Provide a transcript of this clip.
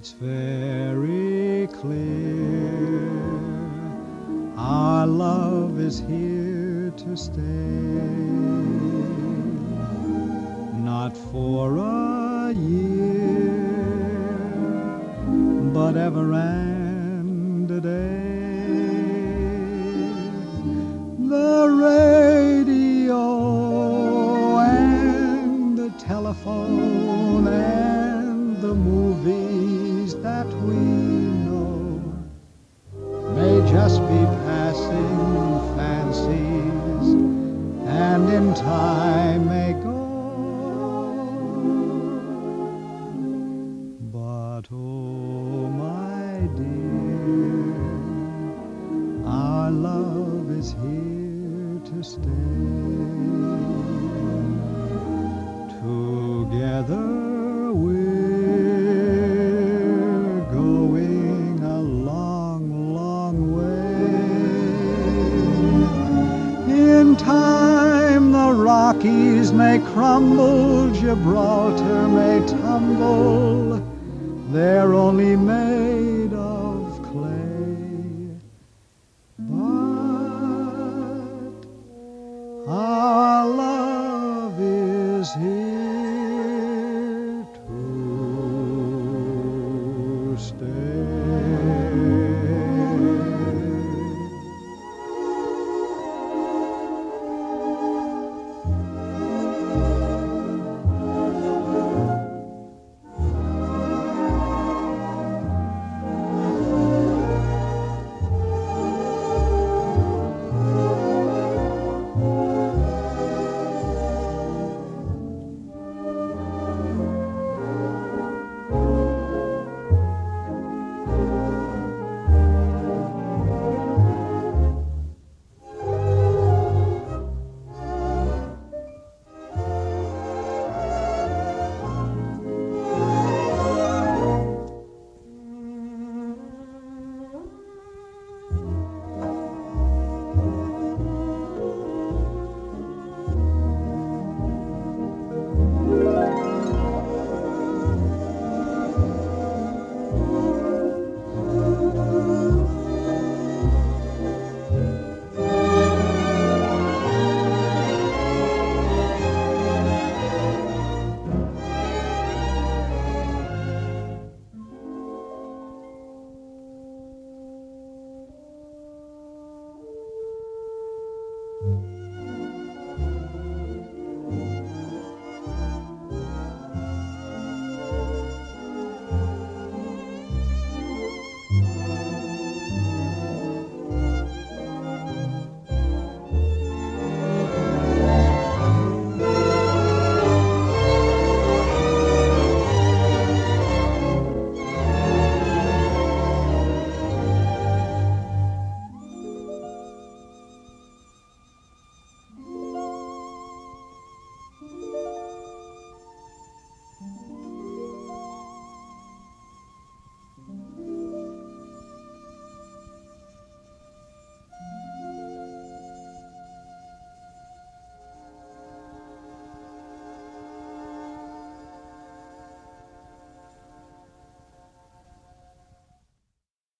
It's very clear our love is here to stay, not for a year, but ever and a day. The radio and the telephone and the movies that we know may just be passing fancies, and in time may go. But oh, my dear, our love is here to stay. Together we're going a long, long way. In time the Rockies may crumble, Gibraltar may tumble, they're only made of clay. But our love is here